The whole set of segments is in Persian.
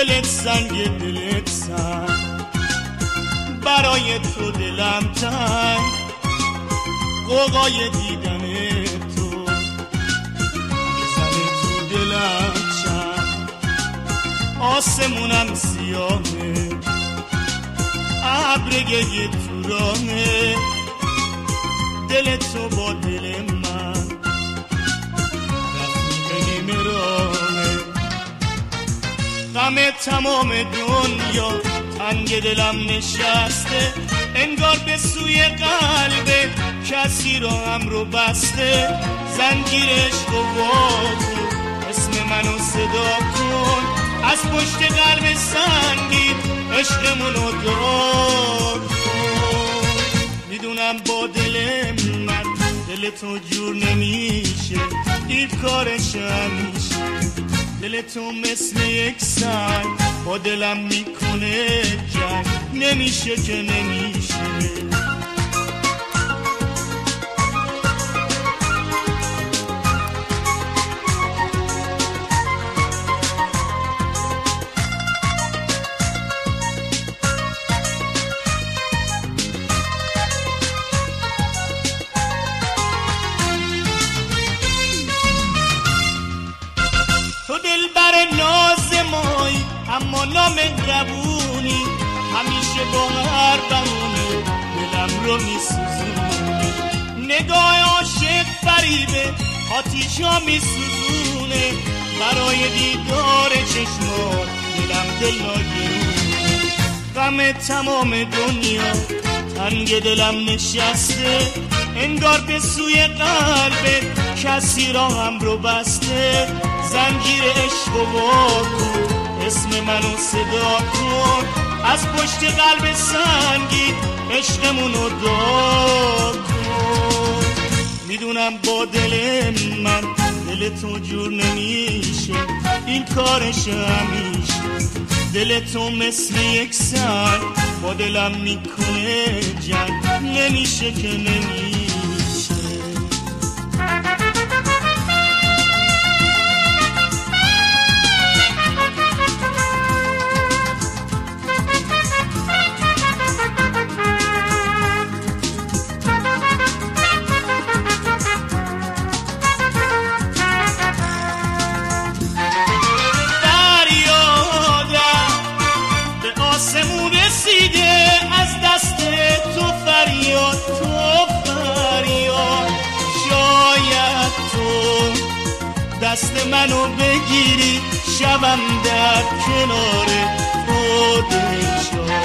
دلت سنگ دلت سنگ، برای تو دلم تنگ، قوقای دیدن تو میزنه تو دلم چنگ. آسمونم سیاهه، ابر گریه تو راهه، دل تو با دل من رفتی به نیمه راهه. غم تمام دنیا تنگ دلم نشسته، انگار به سوی قلب کسی راهم رو بسته. زنجیر عشق و واکن، اسم منو صدا کن، از پشت قلب سنگی عشقمونو دعا کن. میدونم با دل من دل تو جور نمیشه، این کارش همیشه. دل تو مثل یک سنگ با دلم میکنه جنگ، نمیشه که نمیشه. اما نامهربونی، همیشه با هر بهونه دلم رو میسوزونی. نگاه عاشق فریبه، آتیشا میسوزونه، برای دیدار چشمات دلم دل ناگرونه. غم تمام دنیا تنگ دلم نشسته، انگار به سوی قلب کسی راهم رو بسته. زنجیر عشق و واکن، اسم منو صدا کن، از پشت قلب سنگی عشقمونو دعا کن. میدونم با دل من دل تو جور نمیشه، این کارش همیشه. دل تو مثل یک سنگ با دلم میکنه جنگ، نمیشه که نمیشه. دست منو بگیری شبم در کنار خودشا.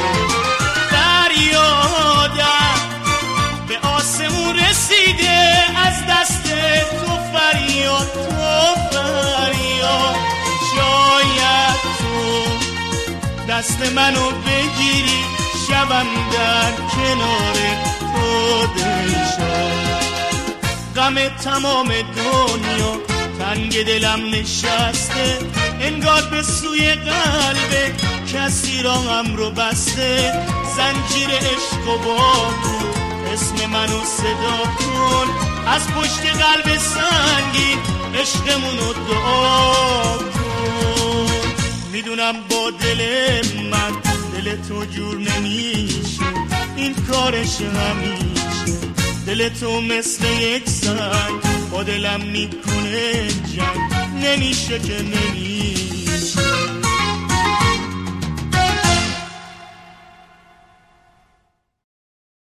فریادم به آسمون رسیده، از دست تو فریاد، تو فریاد. شاید تو دست منو بگیری شبم در کنار خودشا. غم تمام دنیا تنگ دلم نشسته، انگار به سوی قلب کسی راهم رو بسته. زنجیر عشق و باکن، اسم منو صدا کن، از پشت قلب سنگی عشقمونو دعا کن. میدونم با دل من دل تو جور نمیشه، این کارش همیشه. دل تو مثل یک سنگ با دلم میکنه جنگ، نمیشه که نمیشه.